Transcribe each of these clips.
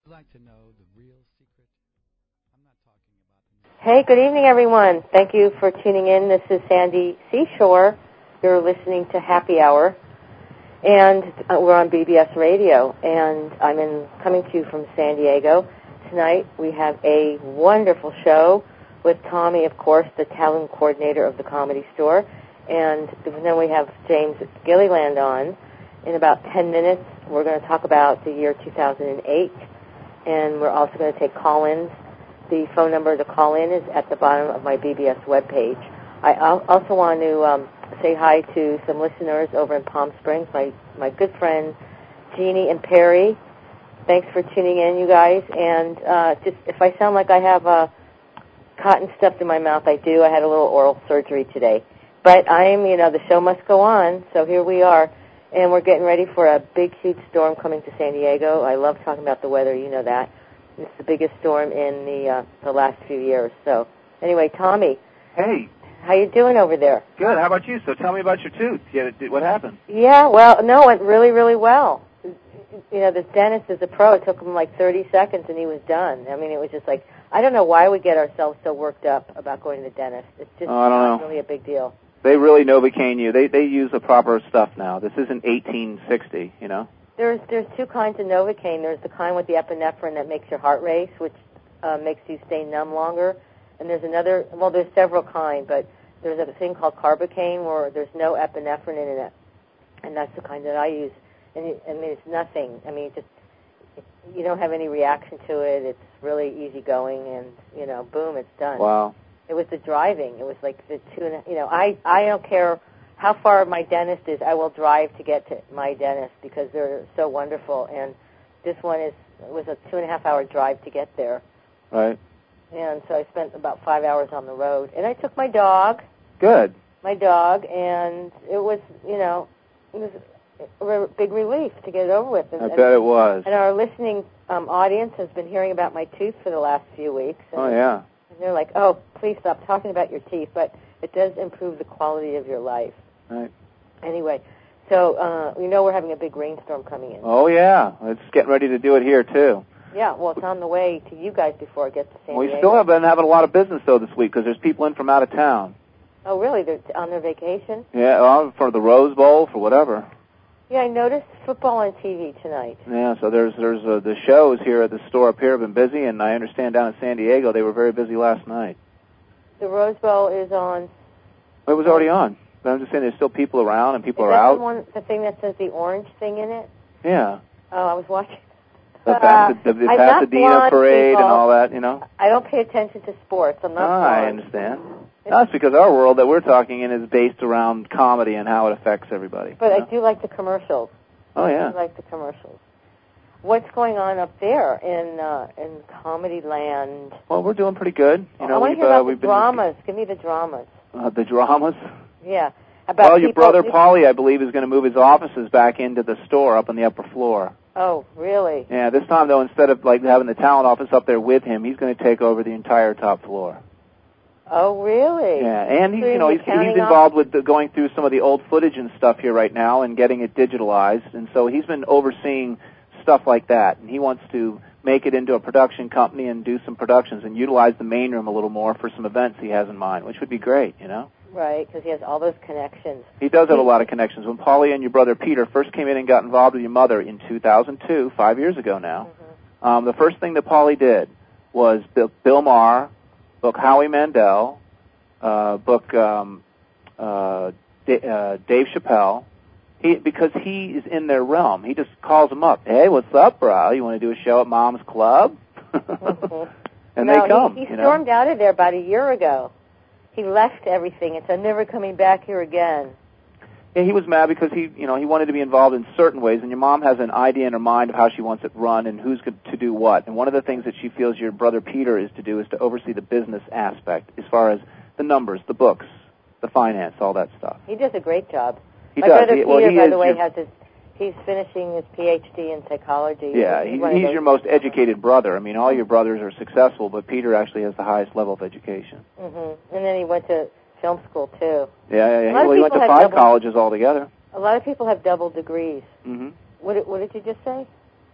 Hey, good evening, everyone. Thank you for tuning in. This is Sandy Seashore. You're listening to Happy Hour, and we're on BBS Radio, and I'm coming to you from San Diego. Tonight we have a wonderful show with Tommy, of course, the talent coordinator of the Comedy Store, and then we have James Gilliland on. In about 10 minutes, we're going to talk about the year 2008, and we're also going to take call-ins. The phone number to call in is at the bottom of my BBS webpage. I also want to say hi to some listeners over in Palm Springs, my good friend Jeannie and Perry. Thanks for tuning in, you guys. And just if I sound like I have cotton stuffed in my mouth, I do. I had a little oral surgery today. But the show must go on, so here we are. And we're getting ready for a big, huge storm coming to San Diego. I love talking about the weather, you know that. It's the biggest storm in the last few years. So, anyway, Tommy. Hey. How you doing over there? Good. How about you? So tell me about your tooth. What happened? Yeah, well, no, it went really, really well. You know, this dentist is a pro. It took him like 30 seconds, and he was done. I mean, it was just like, I don't know why we get ourselves so worked up about going to the dentist. It's just not really a big deal. They really Novocaine you. They use the proper stuff now. This isn't 1860, you know? There's two kinds of Novocaine. There's the kind with the epinephrine that makes your heart race, which makes you stay numb longer. And there's another, well, there's several kinds, but there's a thing called Carbocaine where there's no epinephrine in it. And that's the kind that I use. And it's nothing. I mean, you don't have any reaction to it. It's really easygoing, and, boom, it's done. Wow. It was the driving. It was like the I don't care how far my dentist is, I will drive to get to my dentist because they're so wonderful. And this one was a 2.5-hour drive to get there. Right. And so I spent about 5 hours on the road. And I took my dog. Good. My dog, and it was, a big relief to get it over with. I bet it was. And our listening audience has been hearing about my tooth for the last few weeks. And, yeah. And they're like, oh, please stop talking about your teeth, but it does improve the quality of your life. Right. Anyway, so we're having a big rainstorm coming in. Oh, yeah. It's getting ready to do it here, too. Yeah, well, it's on the way to you guys before it gets to San Diego. We still have been having a lot of business, though, this week because there's people in from out of town. Oh, really? They're on their vacation? Yeah, well, for the Rose Bowl, for whatever. Yeah, I noticed football on TV tonight. Yeah, so there's the shows here at the store up here have been busy, and I understand down in San Diego they were very busy last night. The Rose Bowl is on... It was already on. But I'm just saying there's still people around and people are out. Is that the thing that says the orange thing in it? Yeah. Oh, I was watching. The Pasadena parade people. And all that, I don't pay attention to sports. I'm not blonde. I understand. That's because our world that we're talking in is based around comedy and how it affects everybody. But I do like the commercials. Oh, yeah. I like the commercials. What's going on up there in Comedy Land? Well, we're doing pretty good. I want to hear about the dramas. Give me the dramas. The dramas? Yeah. Your brother Paulie, I believe, is going to move his offices back into the store up on the upper floor. Oh, really? Yeah, this time, though, instead of having the talent office up there with him, he's going to take over the entire top floor. Oh, really? Yeah, and he's involved with going through some of the old footage and stuff here right now and getting it digitalized, and so he's been overseeing stuff like that, and he wants to make it into a production company and do some productions and utilize the main room a little more for some events he has in mind, which would be great, Right, because he has all those connections. He does have a lot of connections. When Paulie and your brother Peter first came in and got involved with your mother in 2002, 5 years ago now, the first thing that Paulie did was Bill Maher, book Howie Mandel, book Dave Chappelle. Because he is in their realm, he just calls them up. Hey, what's up, bro? You want to do a show at Mom's Club? And they come. He stormed out of there about a year ago. He left everything and said, never coming back here again. Yeah, he was mad because he wanted to be involved in certain ways, and your mom has an idea in her mind of how she wants it run and who's going to do what. And one of the things that she feels your brother Peter is to do is to oversee the business aspect as far as the numbers, the books, the finance, all that stuff. He does a great job. He My does. brother Peter, by the way, he's finishing his Ph.D. in psychology. Yeah, he's your most educated brother. I mean, all your brothers are successful, but Peter actually has the highest level of education. Mm-hmm. And then he went to film school, too. Yeah. Well, he went to 5 colleges altogether. A lot of people have double degrees. Mm-hmm. What did you just say?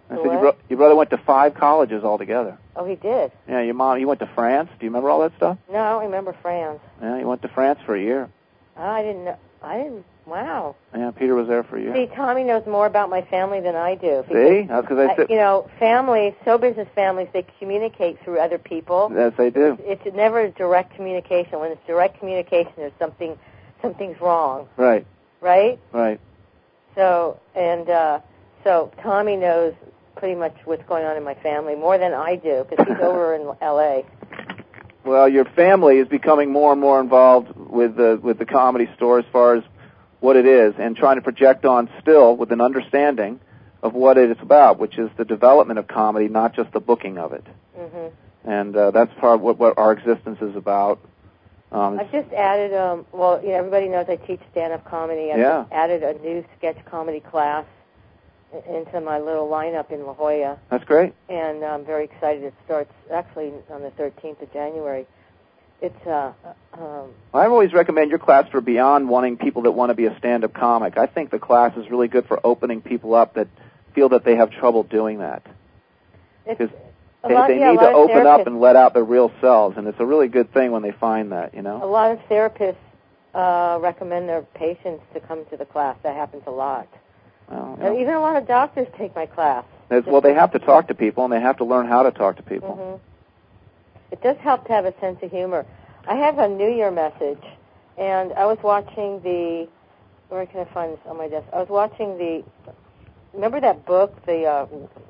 I said your brother went to 5 colleges altogether. Oh, he did? Yeah, your mom, he went to France. Do you remember all that stuff? No, I don't remember France. Yeah, he went to France for a year. Oh, I didn't, wow. Yeah, Peter was there for a year. See, Tommy knows more about my family than I do. See? That's because I said... You know, families, show business families, they communicate through other people. Yes, they do. It's never direct communication. When it's direct communication, there's something's wrong. Right. Right? Right. So Tommy knows pretty much what's going on in my family more than I do, because he's over in L.A. Well, your family is becoming more and more involved with the Comedy Store as far as what it is, and trying to project on still with an understanding of what it is about, which is the development of comedy, not just the booking of it. Mm-hmm. And that's part of what our existence is about. I've just added, everybody knows I teach stand-up comedy. I've just added a new sketch comedy class into my little lineup in La Jolla. That's great. And I'm very excited. It starts actually on the 13th of January. It's I always recommend your class for beyond wanting people that want to be a stand-up comic. I think the class is really good for opening people up that feel that they have trouble doing that. Because they need to open up and let out their real selves, and it's a really good thing when they find that, you know. A lot of therapists recommend their patients to come to the class. That happens a lot. Well, and even a lot of doctors take my class. Well, they have to talk to people, and they have to learn how to talk to people. Mm-hmm. It does help to have a sense of humor. I have a New Year message, and I was watching where can I find this on my desk? I was watching remember that book, the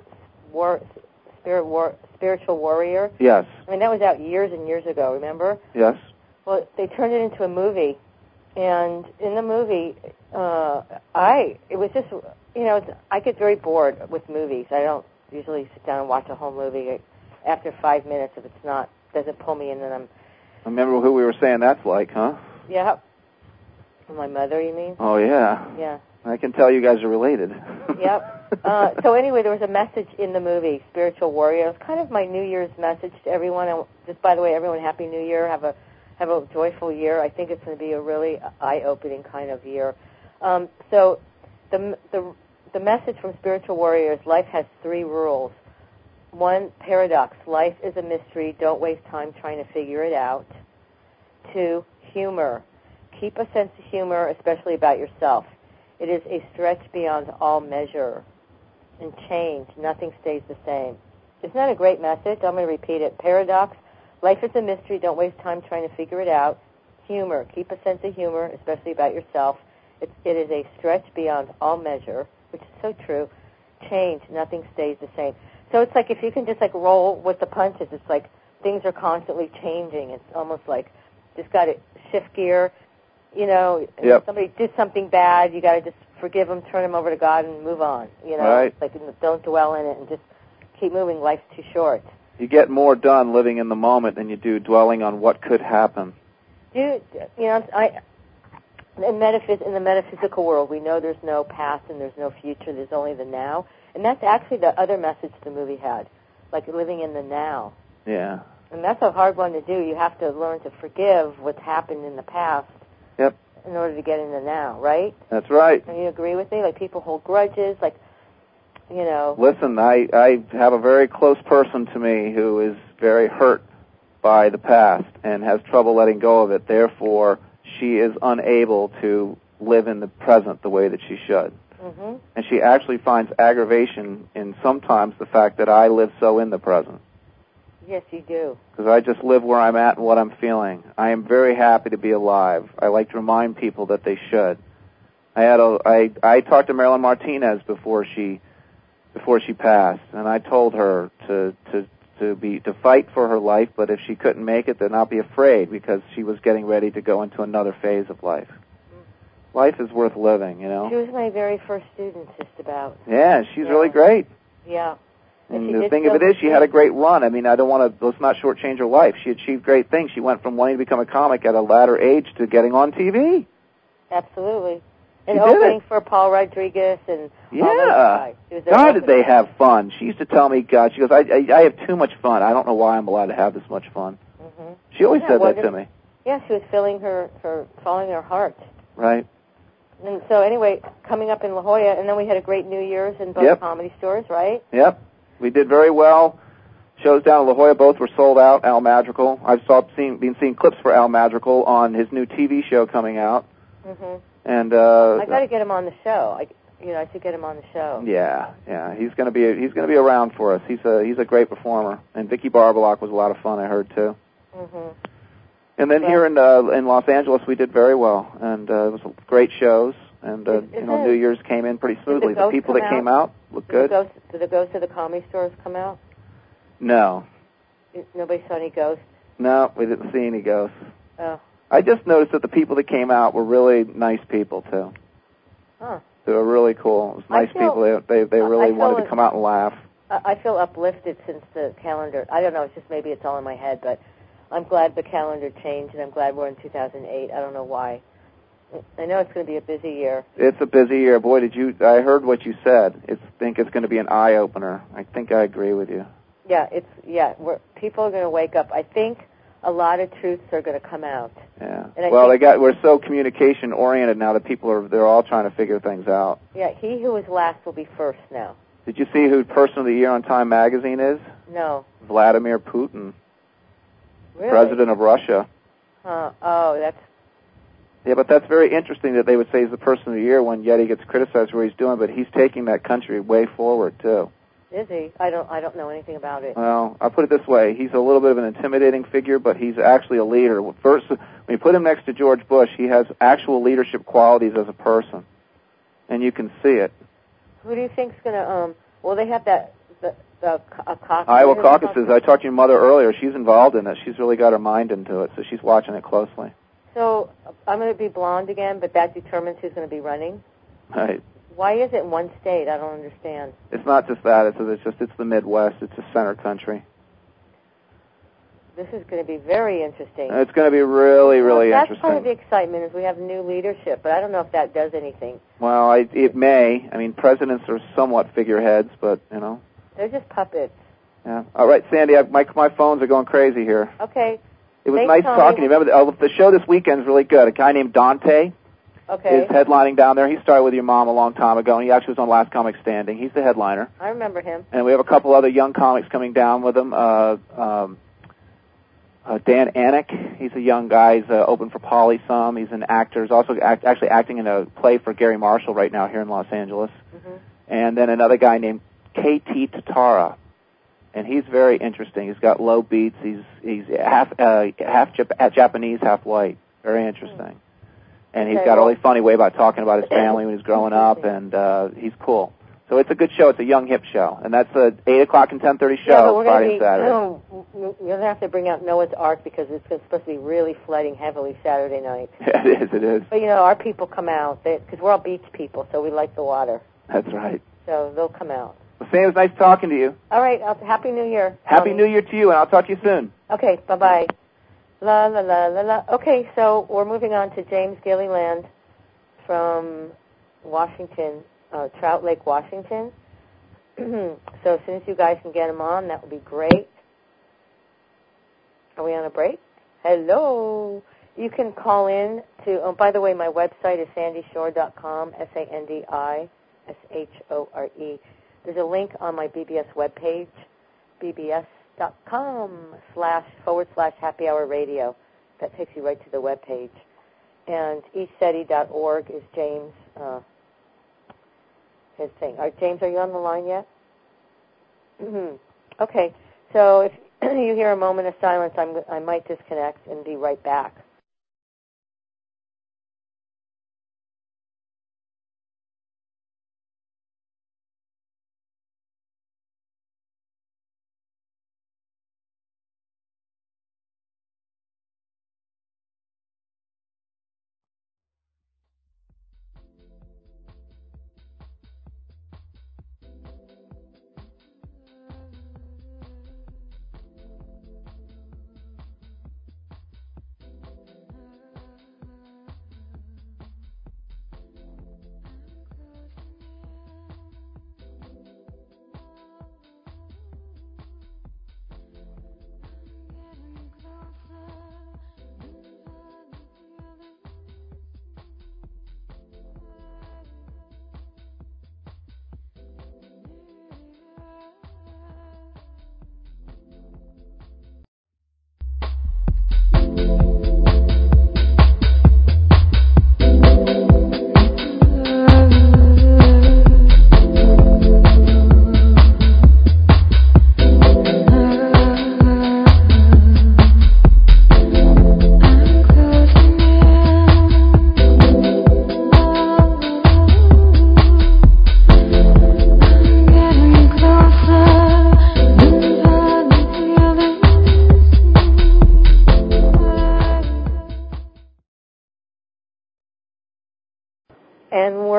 Spiritual Warrior? Yes. I mean, that was out years and years ago, remember? Yes. Well, they turned it into a movie, and in the movie, it was just, I get very bored with movies. I don't usually sit down and watch a whole movie. After 5 minutes, if it doesn't pull me in, then I'm... Remember who we were saying that's like, huh? Yeah. My mother, you mean? Oh, yeah. Yeah. I can tell you guys are related. Yep. So anyway, there was a message in the movie, Spiritual Warrior. It was kind of my New Year's message to everyone. And just, by the way, everyone, Happy New Year. Have a joyful year. I think it's going to be a really eye-opening kind of year. So the message from Spiritual Warrior is life has 3 rules. 1, paradox. Life is a mystery. Don't waste time trying to figure it out. 2, humor. Keep a sense of humor, especially about yourself. It is a stretch beyond all measure. And change. Nothing stays the same. Isn't that a great message? I'm going to repeat it. Paradox. Life is a mystery. Don't waste time trying to figure it out. Humor. Keep a sense of humor, especially about yourself. It is a stretch beyond all measure, which is so true. Change. Nothing stays the same. So it's like if you can just like roll with the punches, it's like things are constantly changing. It's almost like just got to shift gear. If somebody did something bad, you got to just forgive them, turn them over to God, and move on. Right. It's like don't dwell in it and just keep moving. Life's too short. You get more done living in the moment than you do dwelling on what could happen. In the metaphysical world, we know there's no past and there's no future. There's only the now. And that's actually the other message the movie had, like living in the now. Yeah. And that's a hard one to do. You have to learn to forgive what's happened in the past. Yep. In order to get in the now, right? That's right. And you agree with me? Like people hold grudges, Listen, I have a very close person to me who is very hurt by the past and has trouble letting go of it. Therefore, she is unable to live in the present the way that she should. Mm-hmm. And she actually finds aggravation in sometimes the fact that I live so in the present. Yes, you do. Because I just live where I'm at and what I'm feeling. I am very happy to be alive. I like to remind people that they should. I talked to Marilyn Martinez before she passed, and I told her to fight for her life, but if she couldn't make it, then not be afraid, because she was getting ready to go into another phase of life. Life is worth living, She was my very first student, just about. Yeah, she's really great. Yeah. And the thing of it is, she had a great run. I mean, let's not shortchange her life. She achieved great things. She went from wanting to become a comic at a latter age to getting on TV. Absolutely. And opening for Paul Rodriguez and all those guys. God, did they have fun. She used to tell me, God, she goes, I have too much fun. I don't know why I'm allowed to have this much fun. Mm-hmm. She always said that to me. Yeah, she was following her heart. Right. And so anyway, coming up in La Jolla, and then we had a great New Year's in both comedy stores, right? Yep. We did very well. Shows down in La Jolla, both were sold out. Al Madrigal. I've been seeing clips for Al Madrigal on his new TV show coming out. Mm-hmm. And I got to get him on the show. I should get him on the show. Yeah. He's going to be around for us. He's a great performer. And Vicky Barbalock was a lot of fun, I heard too. Mm-hmm. And then here in Los Angeles, we did very well, and it was great shows. And New Year's came in pretty smoothly. The people that came out looked good. Did the ghosts of the comedy stores come out? No. Nobody saw any ghosts? No, we didn't see any ghosts. Oh. I just noticed that the people that came out were really nice people too. Huh. They were really cool. It was nice people. They really wanted to come out and laugh. I feel uplifted since the calendar. I don't know. It's just maybe it's all in my head, but I'm glad the calendar changed, and I'm glad we're in 2008. I don't know why. I know it's going to be a busy year. It's a busy year. Boy, I heard what you said. I think it's going to be an eye-opener. I think I agree with you. Yeah, people are going to wake up. I think a lot of truths are going to come out. Yeah. We're so communication-oriented now that they're all trying to figure things out. Yeah, he who is last will be first now. Did you see who Person of the Year on Time Magazine is? No. Vladimir Putin. Really? President of Russia. Oh, that's... Yeah, but that's very interesting that they would say he's the Person of the Year when yet he gets criticized for what he's doing, but he's taking that country way forward, too. Is he? I don't know anything about it. Well, I'll put it this way. He's a little bit of an intimidating figure, but he's actually a leader. First, when you put him next to George Bush, he has actual leadership qualities as a person, and you can see it. Who do you think's going to, they have the caucus. Iowa caucuses. I talked to your mother earlier. She's involved in it. She's really got her mind into it, so she's watching it closely. So I'm going to be blonde again, but that determines who's going to be running? Right. Why is it one state? I don't understand. It's not just that. It's the Midwest. It's a center country. This is going to be very interesting. It's going to be really, really interesting. That's part of the excitement is we have new leadership, but I don't know if that does anything. Well, it may. I mean, presidents are somewhat figureheads, but, They're just puppets. Yeah. All right, Sandy, my phones are going crazy here. Okay. It was nice talking to you. Remember, the show this weekend is really good. A guy named Dante is headlining down there. He started with your mom a long time ago, and he actually was on Last Comic Standing. He's the headliner. I remember him. And we have a couple other young comics coming down with him. Dan Anik, he's a young guy. He's open for Poly some. He's an actor. He's also actually acting in a play for Gary Marshall right now here in Los Angeles. Mm-hmm. And then another guy named K.T. Tatara. And he's very interesting. He's got low beats. He's half Japanese, half white. Very interesting. And he's got a really funny way about talking about his family when he's growing up, and he's cool. So it's a good show. It's a young, hip show. And that's a 8 o'clock and 10:30 show, Friday and Saturday. You're going to have to bring out Noah's Ark because it's supposed to be really flooding heavily Saturday night. Yeah, it is. But, our people come out because we're all beach people, so we like the water. That's right. So they'll come out. Well, Sam, it was nice talking to you. All right. Happy New Year. Happy New Year to you, and I'll talk to you soon. Okay. Bye-bye. La, la, la, la, la. Okay, so we're moving on to James Gilliland from Washington, Trout Lake, Washington. So as soon as you guys can get him on, that would be great. Are we on a break? Hello. You can call in to, by the way, my website is sandyshore.com, SandiShore. There's a link on my BBS webpage, bbs.com//happy hour radio. That takes you right to the webpage. And eSETI.org is James, his thing. James, are you on the line yet? Okay. So if you hear a moment of silence, I might disconnect and be right back.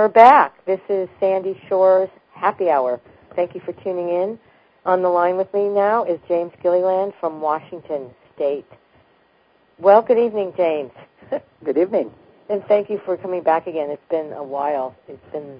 we're back. This is Sandy Shore's Happy Hour. Thank you for tuning in. On the line with me now is James Gilliland from Washington State. Well, good evening, James. Good evening. And thank you for coming back again. It's been a while. This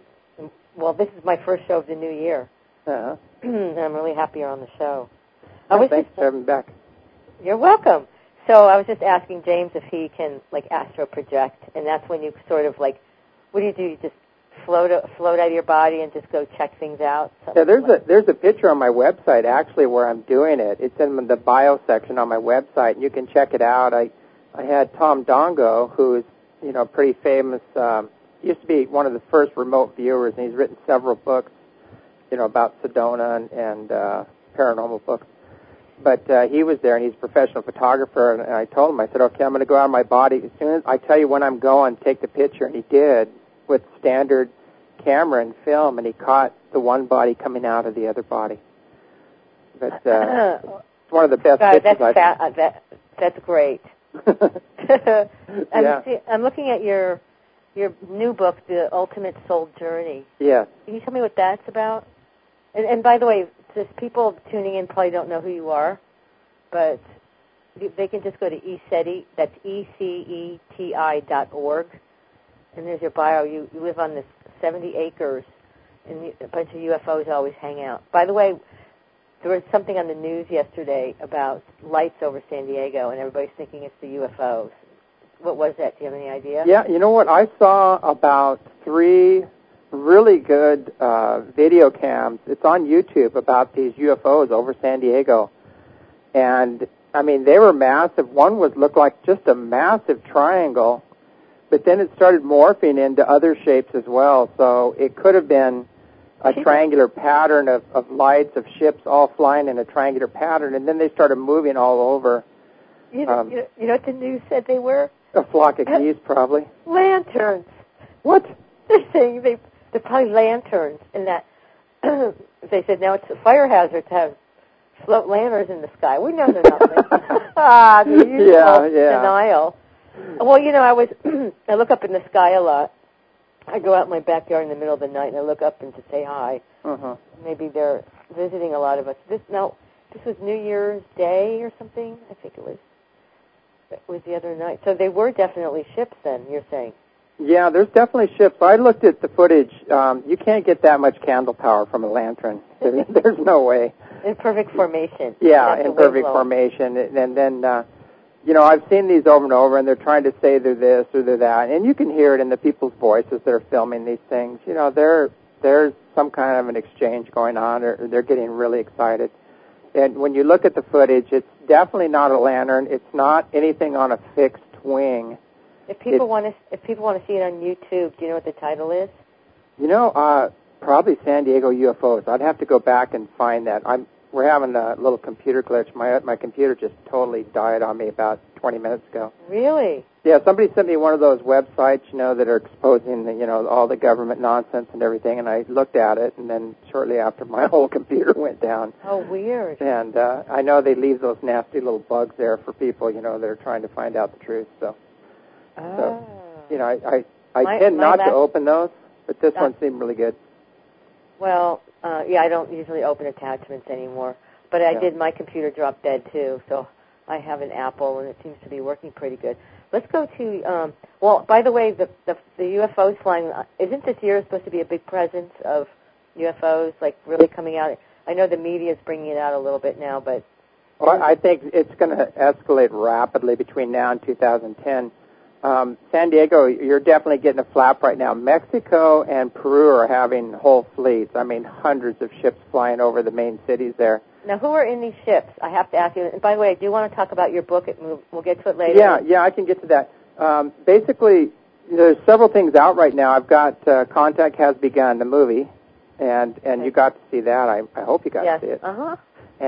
is my first show of the new year. Uh-huh. I'm really happy you're on the show. Thanks for having me back. You're welcome. So I was just asking James if he can, astro project, and that's when you sort of, what do? You just float out of your body and just go check things out? Yeah, there's a picture on my website, actually, where I'm doing it. It's in the bio section on my website, and you can check it out. I had Tom Dongo, who's, pretty famous, used to be one of the first remote viewers, and he's written several books, about Sedona and paranormal books. But he was there, and he's a professional photographer, and I told him, I said, okay, I'm going to go out of my body. As soon as I tell you when I'm going, take the picture, and he did with standard camera and film, and he caught the one body coming out of the other body. But it's one of the best pictures I've seen. That's great. Yeah. I'm looking at your new book, The Ultimate Soul Journey. Yes. Can you tell me what that's about? And by the way, just people tuning in probably don't know who you are, but they can just go to ECETI, that's ECETI.org, and there's your bio. You live on this 70 acres, and a bunch of UFOs always hang out. By the way, there was something on the news yesterday about lights over San Diego, and everybody's thinking it's the UFOs. What was that? Do you have any idea? Yeah, you know what? I saw about 3 really good video cams. It's on YouTube about these UFOs over San Diego. And, they were massive. One looked like just a massive triangle, but then it started morphing into other shapes as well. So it could have been a triangular pattern of lights, of ships all flying in a triangular pattern, and then they started moving all over. You know what the news said they were? A flock of geese, probably. Lanterns. What? They're saying they're probably lanterns, and that they said now it's a fire hazard to have float lanterns in the sky. We know they're not. The usual denial. Well, I look up in the sky a lot. I go out in my backyard in the middle of the night and I look up and to say hi. Uh-huh. Maybe they're visiting a lot of us. This was New Year's Day or something. I think it was the other night. So they were definitely ships then, you're saying? Yeah, there's definitely ships. I looked at the footage. You can't get that much candle power from a lantern. There's no way. In perfect formation. Yeah, in perfect formation. And then, I've seen these over and over, and they're trying to say they're this or they're that. And you can hear it in the people's voices that are filming these things. There's some kind of an exchange going on, or they're getting really excited. And when you look at the footage, it's definitely not a lantern. It's not anything on a fixed wing. If people want to see it on YouTube, do you know what the title is? Probably San Diego UFOs. I'd have to go back and find that. We're having a little computer glitch. My computer just totally died on me about 20 minutes ago. Really? Yeah, somebody sent me one of those websites, that are exposing all the government nonsense and everything, and I looked at it, and then shortly after, my whole computer went down. Oh, weird. And I know they leave those nasty little bugs there for people, that are trying to find out the truth. So I tend not to open those, but this one seemed really good. Well, I don't usually open attachments anymore, but I did. My computer dropped dead too, so I have an Apple, and it seems to be working pretty good. Let's go to. By the way, the UFOs flying. Isn't this year supposed to be a big presence of UFOs, really coming out? I know the media is bringing it out a little bit now, but. Well, I think it's going to escalate rapidly between now and 2010. San Diego, you're definitely getting a flap right now. Mexico and Peru are having whole fleets. Hundreds of ships flying over the main cities there. Now, who are in these ships? I have to ask you. And by the way, I do want to talk about your book. We'll get to it later. Yeah, I can get to that. Basically, there's several things out right now. I've got Contact Has Begun, the movie, and you got to see that. I hope you got to see it. Uh-huh.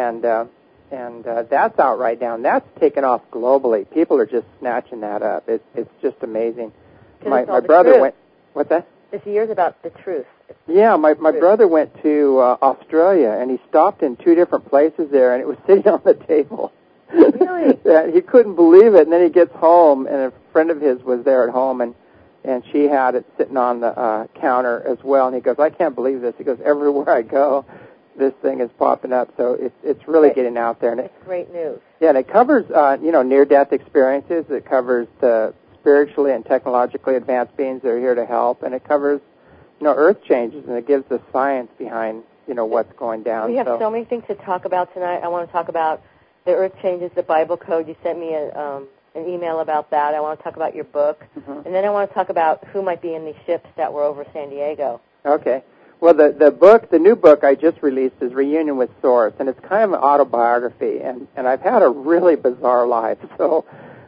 And that's out right now, and that's taken off globally. People are just snatching that up. It's just amazing. My brother went. What's that? This year's about the truth. Yeah, my brother went to Australia, and he stopped in 2 different places there, and it was sitting on the table. Really? He couldn't believe it, and then he gets home, and a friend of his was there at home, and and she had it sitting on the counter as well. And he goes, I can't believe this. He goes, everywhere I go, this thing is popping up. So it's really getting out there. And it's great news. Yeah, and it covers, near-death experiences. It covers the spiritually and technologically advanced beings that are here to help. And it covers, earth changes, and it gives the science behind, what's going down. We have so many things to talk about tonight. I want to talk about the earth changes, the Bible code. You sent me an email about that. I want to talk about your book. Mm-hmm. And then I want to talk about who might be in these ships that were over San Diego. Okay. Well, the new book I just released is Reunion with Source, and it's kind of an autobiography, and I've had a really bizarre life, so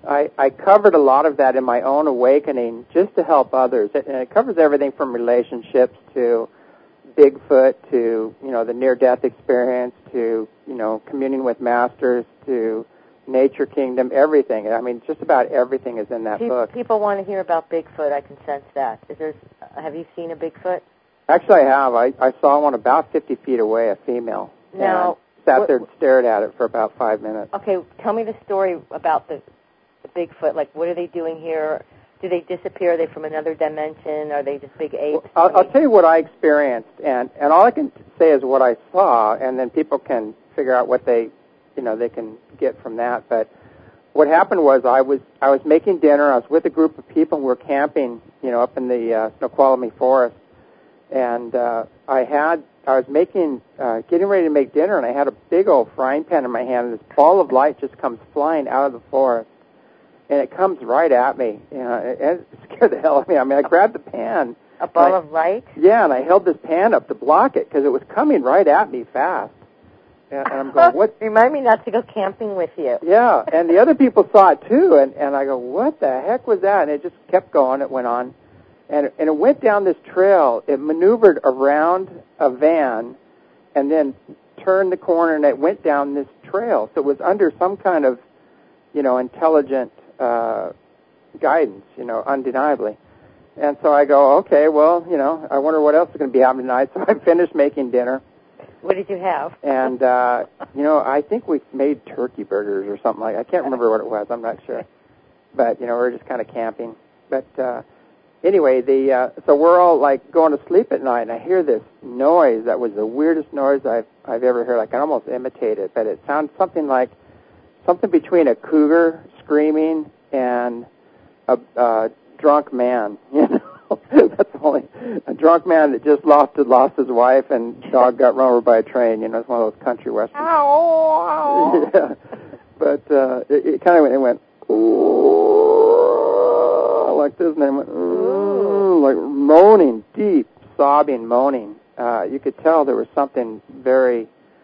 I covered a lot of that in my own awakening just to help others, and it covers everything from relationships to Bigfoot to, the near-death experience to, communing with masters to Nature Kingdom, everything. I mean, just about everything is in that book. People want to hear about Bigfoot. I can sense that. Have you seen a Bigfoot? Actually, I have. I saw one about 50 feet away, a female. Now, sat there and stared at it for about 5 minutes. Okay, tell me the story about the Bigfoot. Like, what are they doing here? Do they disappear? Are they from another dimension? Are they just big apes? Well, I'll tell you what I experienced, and all I can say is what I saw, and then people can figure out what they can get from that. But what happened was I was making dinner. I was with a group of people, and we were camping, up in the Snoqualmie Forest. And I was getting ready to make dinner, and I had a big old frying pan in my hand, and this ball of light just comes flying out of the forest, and it comes right at me. It scared the hell out of me. I mean, I grabbed the pan. A ball of light? Yeah, and I held this pan up to block it because it was coming right at me fast. And I'm going, what? Remind me not to go camping with you. Yeah, and the other people saw it too, and I go, what the heck was that? And it just kept going. It went on. And it went down this trail. It maneuvered around a van and then turned the corner, and it went down this trail. So it was under some kind of, intelligent guidance, undeniably. And so I go, okay, well, I wonder what else is going to be happening tonight. So I finished making dinner. What did you have? And, I think we made turkey burgers or something like that. I can't remember what it was. I'm not sure. But, we were just kind of camping. But anyway, so we're all like going to sleep at night, and I hear this noise that was the weirdest noise I've ever heard. I can almost imitate it, but it sounds something between a cougar screaming and a drunk man. That's only a drunk man that just lost his wife, and dog got run over by a train. It's one of those country westerns. Ow! Yeah, but it kind of went. Like this, and then went like moaning, deep, sobbing, moaning. You could tell there was something very,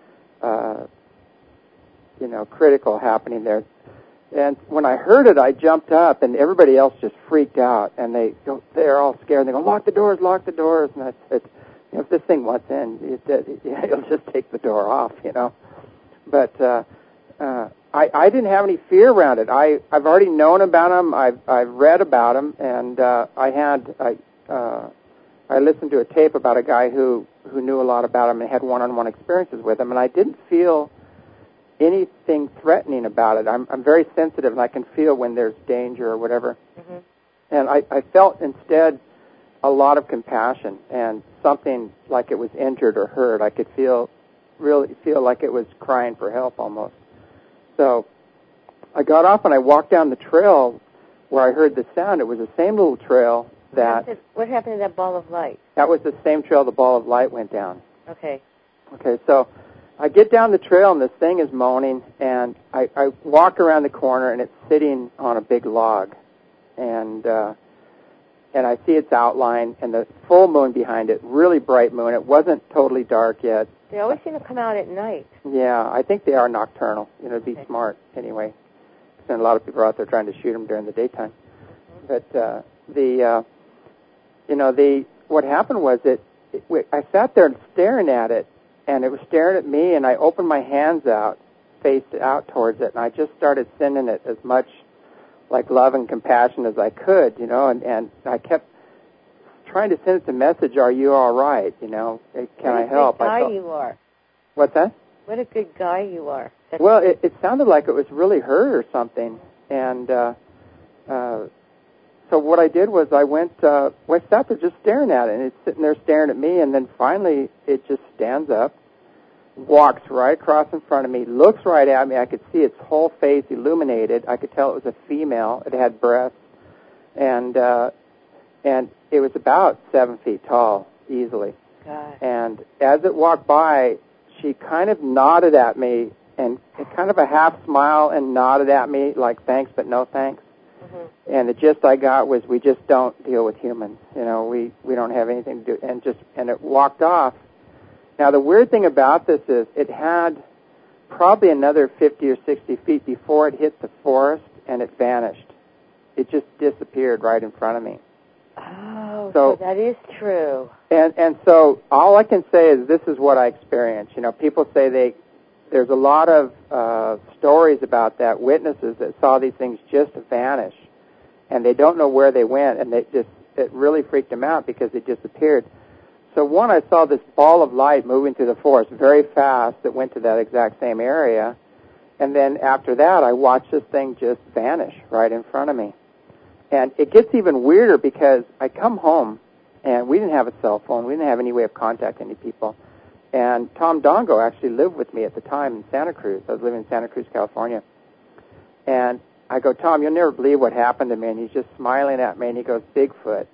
critical happening there. And when I heard it, I jumped up, and everybody else just freaked out, and they're all scared. They go, lock the doors. And I said, if this thing wants in, you'll just take the door off, But I didn't have any fear around it. I've already known about them. I've read about them, and I listened to a tape about a guy who knew a lot about them and had one-on-one experiences with them, and I didn't feel anything threatening about it. I'm very sensitive, and I can feel when there's danger or whatever. Mm-hmm. And I felt instead a lot of compassion and something like it was injured or hurt. I could really feel like it was crying for help almost. So I got off and I walked down the trail where I heard the sound. It was the same little trail that... What happened to that ball of light? That was the same trail the ball of light went down. Okay, so I get down the trail and this thing is moaning, and I walk around the corner and it's sitting on a big log. And I see its outline and the full moon behind it, really bright moon. It wasn't totally dark yet. They always seem to come out at night. Yeah, I think they are nocturnal. Be smart anyway. And a lot of people are out there trying to shoot them during the daytime. Mm-hmm. But what happened was I sat there staring at it, and it was staring at me, and I opened my hands out, faced out towards it, and I just started sending it as much like love and compassion as I could, and I kept trying to send it the message, are you all right? Can I help? What a good guy you are. What's that? What a good guy you are. Well, it sounded like it was really hurt or something, and so what I did was I sat there just staring at it, and it's sitting there staring at me, and then finally it just stands up, walks right across in front of me, looks right at me. I could see its whole face illuminated. I could tell it was a female. It had breasts, and it was about 7 feet tall, easily. God. And as it walked by, she kind of nodded at me, and kind of a half smile and nodded at me like thanks but no thanks. Mm-hmm. And the gist I got was we just don't deal with humans. You know, we don't have anything to do. And it walked off. Now the weird thing about this is it had probably another 50 or 60 feet before it hit the forest, and it vanished. It just disappeared right in front of me. Oh, so that is true. And so all I can say is this is what I experienced. You know, people say there's a lot of stories about that, witnesses that saw these things just vanish, and they don't know where they went, and it really freaked them out because they disappeared. So one, I saw this ball of light moving through the forest very fast that went to that exact same area, and then after that I watched this thing just vanish right in front of me. And it gets even weirder because I come home, and we didn't have a cell phone. We didn't have any way of contacting any people. And Tom Dongo actually lived with me at the time in Santa Cruz. I was living in Santa Cruz, California. And I go, Tom, you'll never believe what happened to me. And he's just smiling at me, and he goes, Bigfoot.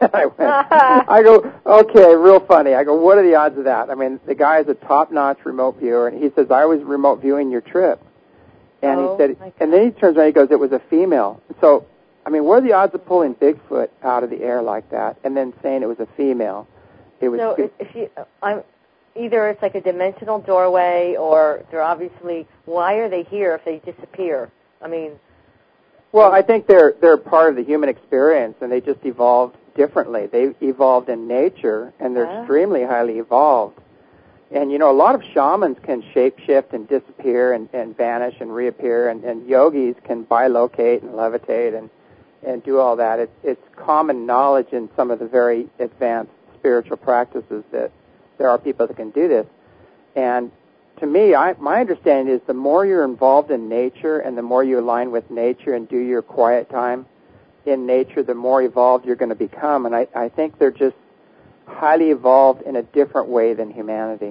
I go, okay, real funny. I go, what are the odds of that? I mean, the guy is a top-notch remote viewer, and he says, I was remote viewing your trip. And he said, and then he turns around and he goes, it was a female. So, I mean, what are the odds of pulling Bigfoot out of the air like that and then saying it was a female? It was. So either it's like a dimensional doorway, or they're obviously, why are they here if they disappear? I mean. Well, I think they're part of the human experience, and they just evolved differently. They evolved in nature, and they're extremely highly evolved. And, you know, a lot of shamans can shape-shift and disappear and vanish and reappear, and yogis can bilocate and levitate and do all that. It's common knowledge in some of the very advanced spiritual practices that there are people that can do this. And to me, my understanding is the more you're involved in nature and the more you align with nature and do your quiet time in nature, the more evolved you're going to become. And I think they're just highly evolved in a different way than humanity.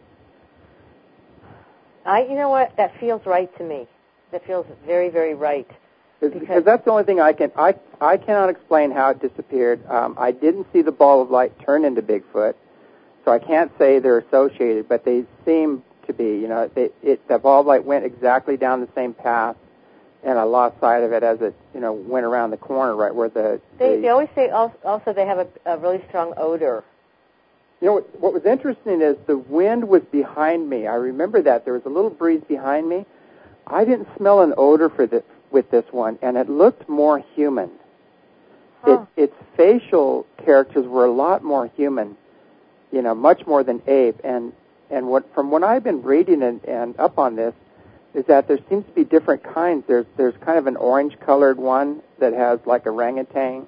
You know what? That feels right to me. That feels very, very right. Because that's the only thing I cannot explain how it disappeared. I didn't see the ball of light turn into Bigfoot, so I can't say they're associated, but they seem to be. You know, the ball of light went exactly down the same path, and I lost sight of it as it, you know, went around the corner right where They always say also they have a really strong odor. You know, what was interesting is the wind was behind me. I remember that. There was a little breeze behind me. I didn't smell an odor with this one, and it looked more human. Huh. Its facial characters were a lot more human, you know, much more than ape. And from what I've been reading and up on this, is that there seems to be different kinds. There's kind of an orange-colored one that has like orangutan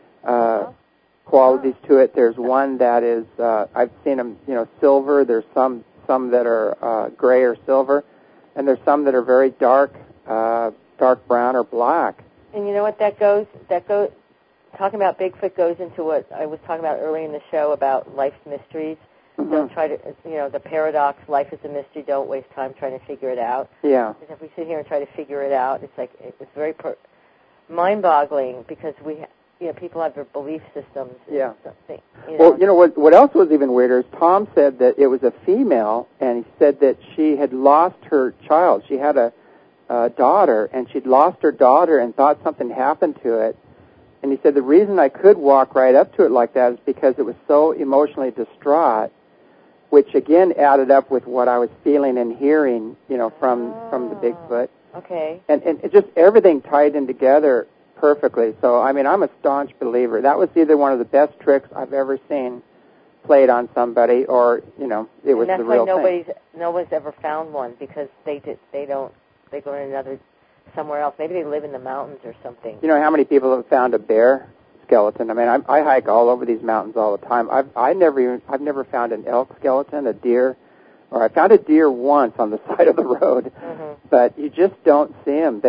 qualities to it. There's one that is, I've seen them, you know, silver. There's some that are gray or silver, and there's some that are very dark brown or black. And you know what that goes, talking about Bigfoot goes into what I was talking about earlier in the show about life's mysteries. Mm-hmm. Don't try to, you know, the paradox, life is a mystery, don't waste time trying to figure it out. Yeah. Because if we sit here and try to figure it out, it's like, it's very mind-boggling because people have their belief systems. Yeah. Well, you know, what else was even weirder is Tom said that it was a female, and he said that she had lost her child. She had a daughter, and she'd lost her daughter and thought something happened to it. And he said the reason I could walk right up to it like that is because it was so emotionally distraught, which again added up with what I was feeling and hearing, you know, from the Bigfoot. Okay. And it just everything tied in together perfectly. So, I mean, I'm a staunch believer. That was either one of the best tricks I've ever seen played on somebody, or, you know, it was the real thing. No one's ever found one because they go in somewhere else. Maybe they live in the mountains or something. You know how many people have found a bear skeleton? I mean, I hike all over these mountains all the time. I've never found an elk skeleton, a deer, or I found a deer once on the side of the road. Mm-hmm. But you just don't see them.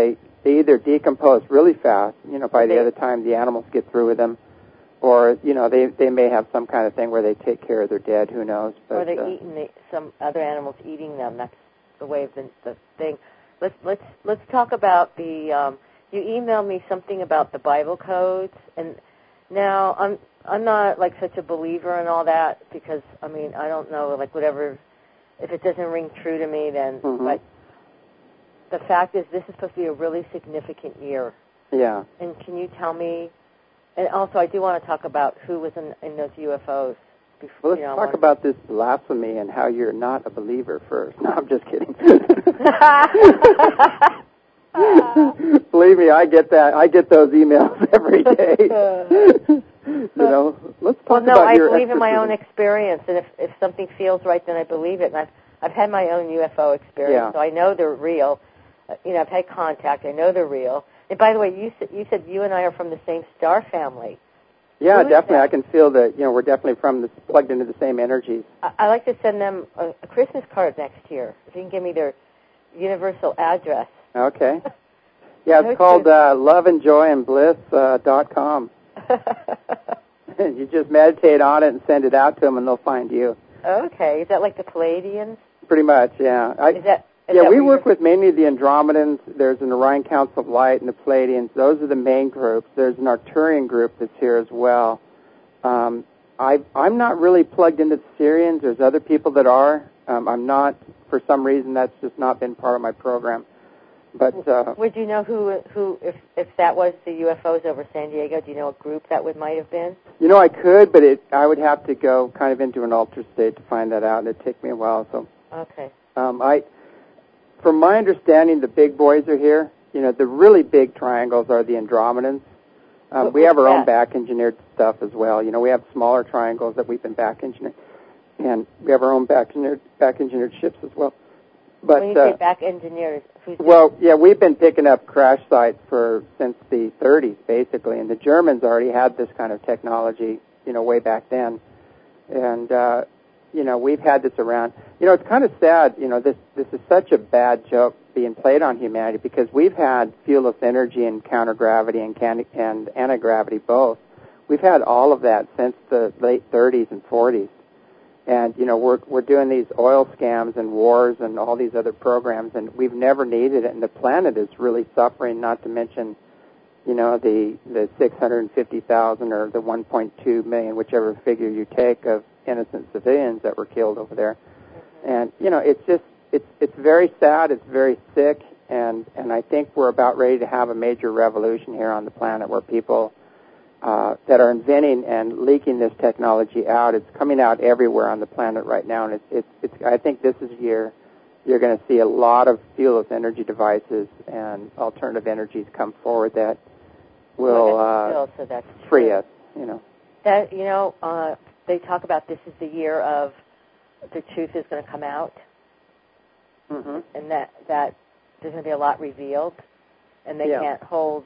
they either decompose really fast, by the other time the animals get through with them, or, they may have some kind of thing where they take care of their dead, who knows. But, or they're eating some other animals eating them. That's the way of the thing. Let's talk about the, you emailed me something about the Bible codes, and now I'm not like such a believer in all that because, I don't know, like whatever, if it doesn't ring true to me then, but the fact is this is supposed to be a really significant year. Yeah. And can you tell me, and also I do want to talk about who was in those UFOs. Well, let's talk about this blasphemy and how you're not a believer first. No, I'm just kidding. Believe me, I get that. I get those emails every day. Let's talk about your I believe in my own experience, and if something feels right, then I believe it. And I've had my own UFO experience, so I know they're real. I've had contact. I know they're real. And by the way, you said you and I are from the same star family. Yeah, definitely. I can feel that, we're definitely plugged into the same energies. I'd like to send them a Christmas card next year. If you can give me their universal address. Okay. Yeah, it's called loveandjoyandbliss.com. You just meditate on it and send it out to them, and they'll find you. Okay. Is that like the Pleiadians? Pretty much, yeah. We work with mainly the Andromedans. There's an Orion Council of Light and the Pleiadians. Those are the main groups. There's an Arcturian group that's here as well. I'm not really plugged into the Sirians. There's other people that are. I'm not. For some reason, that's just not been part of my program. But would you know who if that was the UFOs over San Diego? Do you know a group that might have been? I could, but I would have to go kind of into an altered state to find that out, and it'd take me a while. So okay. From my understanding, the big boys are here. The really big triangles are the Andromedans. We have our own back-engineered stuff as well. We have smaller triangles that we've been back-engineered, and we have our own back-engineered ships as well. But when you say back-engineered, we've been picking up crash sites since the 30s, basically, and the Germans already had this kind of technology, way back then, and we've had this around. It's kind of sad, this is such a bad joke being played on humanity because we've had fieldless energy and counter-gravity and anti-gravity both. We've had all of that since the late 30s and 40s. And, we're doing these oil scams and wars and all these other programs, and we've never needed it. And the planet is really suffering, not to mention, the 650,000 or the 1.2 million, whichever figure you take, of innocent civilians that were killed over there. And, it's very sad, it's very sick, and I think we're about ready to have a major revolution here on the planet where people that are inventing and leaking this technology out. It's coming out everywhere on the planet right now, and I think this is a year you're going to see a lot of fieldless energy devices and alternative energies come forward that will free us. That they talk about this is the year of the truth is going to come out, and that there's going to be a lot revealed, and they can't hold.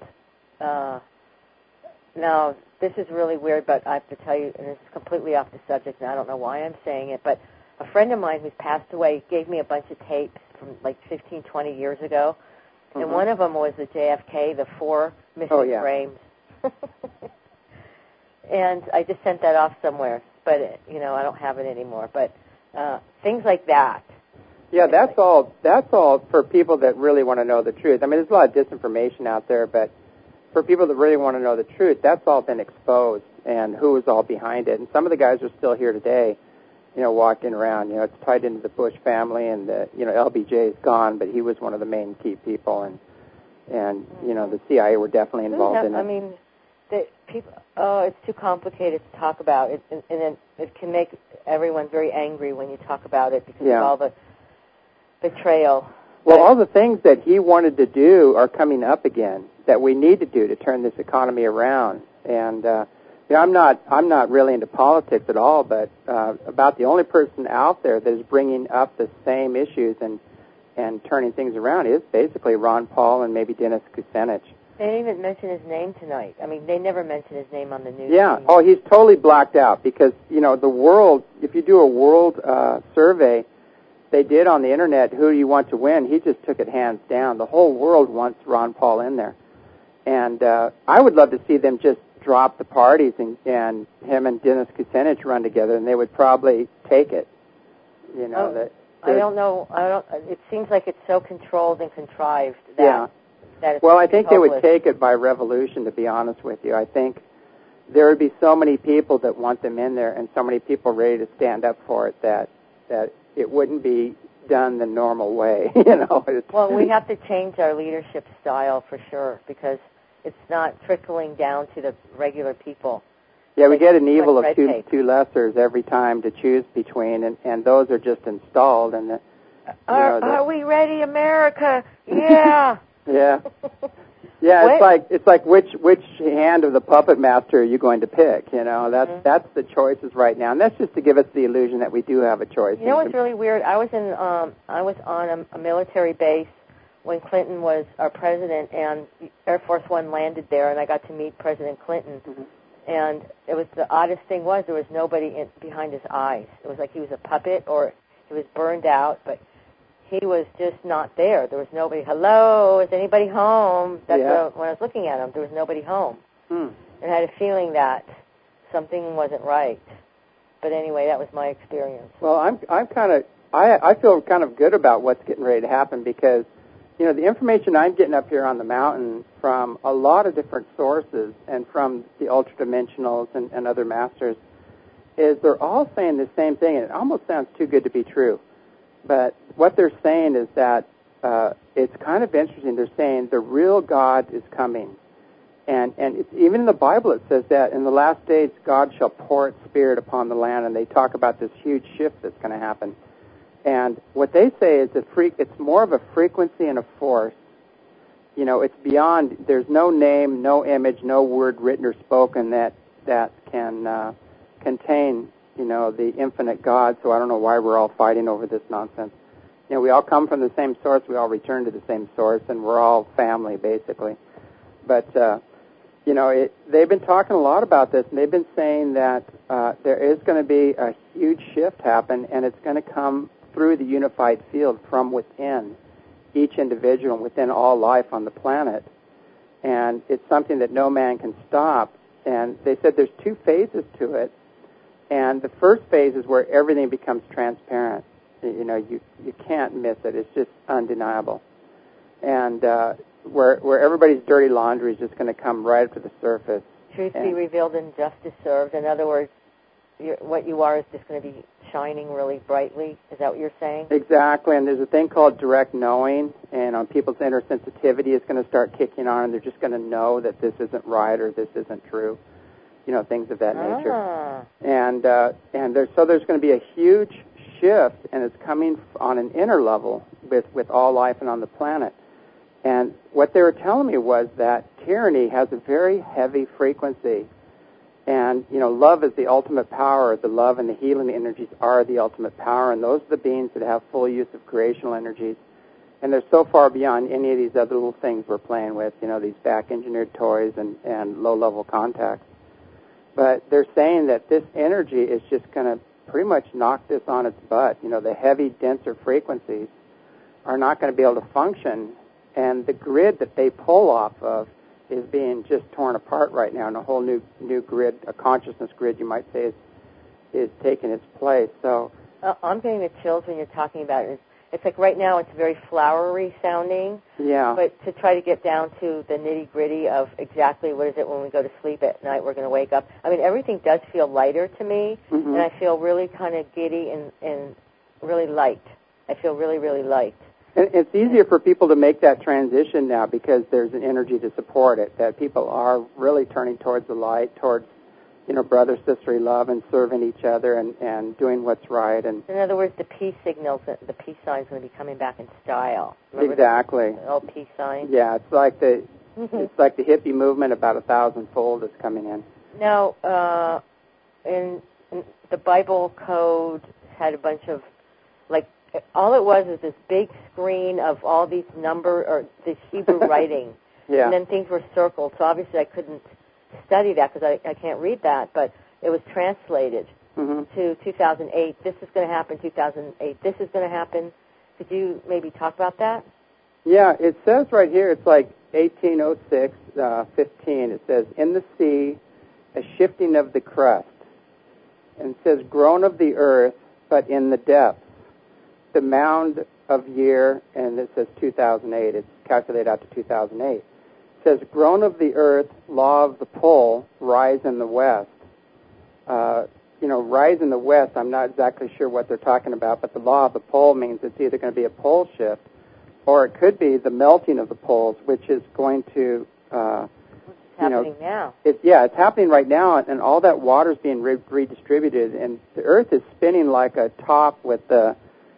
Now, this is really weird, but I have to tell you, and it's completely off the subject, and I don't know why I'm saying it, but a friend of mine who's passed away gave me a bunch of tapes from like 15, 20 years ago, and one of them was the JFK, the 4 missing frames. And I just sent that off somewhere, but, I don't have it anymore. But things like that. Yeah, that's all for people that really want to know the truth. I mean, there's a lot of disinformation out there, but for people that really want to know the truth, that's all been exposed and who is all behind it. And some of the guys are still here today, walking around. It's tied into the Bush family, and LBJ is gone, but he was one of the main key people, and the CIA were definitely involved in it. I mean, it's too complicated to talk about it, and it can make everyone very angry when you talk about it because of all the betrayal. Well, all the things that he wanted to do are coming up again that we need to do to turn this economy around. And I'm not really into politics at all, but about the only person out there that is bringing up the same issues and turning things around is basically Ron Paul and maybe Dennis Kucinich. They didn't even mention his name tonight. I mean, they never mention his name on the news. Yeah. Oh, he's totally blacked out because, the world, if you do a world survey, they did on the internet, who do you want to win, he just took it hands down. The whole world wants Ron Paul in there. And I would love to see them just drop the parties and him and Dennis Kucinich run together, and they would probably take it. You know, I don't know. It seems like it's so controlled and contrived that it's well, I think hopeless. they would take it by revolution, to be honest with you. I think there would be so many people that want them in there and so many people ready to stand up for it that it wouldn't be done the normal way, you know. Well, we have to change our leadership style for sure, because it's not trickling down to the regular people. Yeah, we get an evil of two lessers every time to choose between, and those are just installed. And are we ready, America? Yeah. Yeah. Yeah, it's like which hand of the puppet master are you going to pick? You know, that's the choices right now, and that's just to give us the illusion that we do have a choice. You know what's really weird? I was on a military base when Clinton was our president, and Air Force One landed there, and I got to meet President Clinton. Mm-hmm. And it was the oddest thing was there was nobody behind his eyes. It was like he was a puppet or he was burned out, but he was just not there. There was nobody. Hello, is anybody home? That's when I was looking at him. There was nobody home. And I had a feeling that something wasn't right. But anyway, that was my experience. Well, I feel kind of good about what's getting ready to happen, because you know, the information I'm getting up here on the mountain from a lot of different sources and from the ultradimensionals and other masters is they're all saying the same thing, and it almost sounds too good to be true. But what they're saying is that it's kind of interesting. They're saying the real God is coming. And it's, even in the Bible it says that in the last days God shall pour its Spirit upon the land, and they talk about this huge shift that's going to happen. And what they say is it's more of a frequency and a force. You know, it's beyond, there's no name, no image, no word written or spoken that can contain, you know, the infinite God. So I don't know why we're all fighting over this nonsense. You know, we all come from the same source, we all return to the same source, and we're all family, basically. But, you know, they've been talking a lot about this, and they've been saying that there is going to be a huge shift happen, and it's going to come through the unified field from within each individual and within all life on the planet. And it's something that no man can stop. And they said there's two phases to it. And the first phase is where everything becomes transparent. You know, you can't miss it. It's just undeniable. And where everybody's dirty laundry is just going to come right up to the surface. Truth be revealed and justice served. In other words, what you are is just going to be shining really brightly. Is that what you're saying? Exactly. And there's a thing called direct knowing, and on people's inner sensitivity is going to start kicking on, and they're just going to know that this isn't right or this isn't true. You know, things of that nature. And there's going to be a huge shift, and it's coming on an inner level with all life and on the planet. And what they were telling me was that tyranny has a very heavy frequency. And, you know, love is the ultimate power. The love and the healing energies are the ultimate power, and those are the beings that have full use of creational energies. And they're so far beyond any of these other little things we're playing with, you know, these back-engineered toys and low-level contacts. But they're saying that this energy is just going to pretty much knock this on its butt. You know, the heavy, denser frequencies are not going to be able to function, and the grid that they pull off of is being just torn apart right now, and a whole new grid, a consciousness grid, you might say, is taking its place. So I'm getting the chills when you're talking about it. It's like right now it's very flowery sounding. Yeah. But to try to get down to the nitty-gritty of exactly what is it when we go to sleep at night, we're going to wake up. I mean, everything does feel lighter to me, and I feel really kind of giddy and really light. I feel really, really light. And it's easier for people to make that transition now because there's an energy to support it, that people are really turning towards the light, towards, you know, brother-sisterly love and serving each other and doing what's right. And in other words, the peace signals, the peace signs going to be coming back in style. Remember exactly. The old peace signs? Yeah, it's like the hippie movement about 1,000-fold that's coming in. Now, in the Bible code had a bunch of, like, all it was is this big screen of all these this Hebrew writing. Yeah. And then things were circled. So obviously I couldn't study that because I can't read that, but it was translated. to 2008. This is going to happen 2008. This is going to happen. Could you maybe talk about that? Yeah, it says right here, it's like 1806, 15. It says, in the sea, a shifting of the crust. And it says, grown of the earth, but in the depths. The mound of year, and it says 2008. It's calculated out to 2008. It says, grown of the earth, law of the pole, rise in the west. Rise in the west, I'm not exactly sure what they're talking about, but the law of the pole means it's either going to be a pole shift, or it could be the melting of the poles, which is going to, it's happening now. It's happening right now, and all that water is being redistributed, and the Earth is spinning like a top with the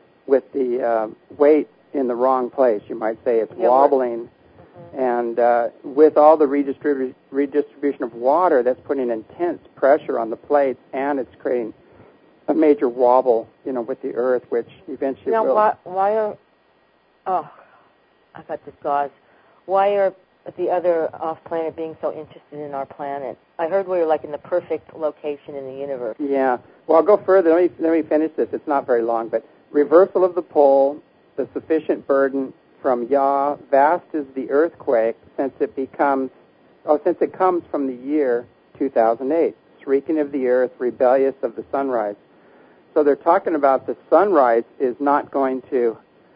weight in the wrong place. You might say it's wobbling, and with all the redistribution of water, that's putting intense pressure on the plates, and it's creating a major wobble, with the Earth, which eventually will. Now, why are? Oh, I got this gauze. Why are the other off-planet beings so interested in our planet? I heard we were like in the perfect location in the universe. Yeah. Well, I'll go further. Let me finish this. It's not very long, but reversal of the pole, the sufficient burden from Yah, vast is the earthquake, since it comes from the year 2008, shrieking of the earth, rebellious of the sunrise. So they're talking about the sunrise is not going to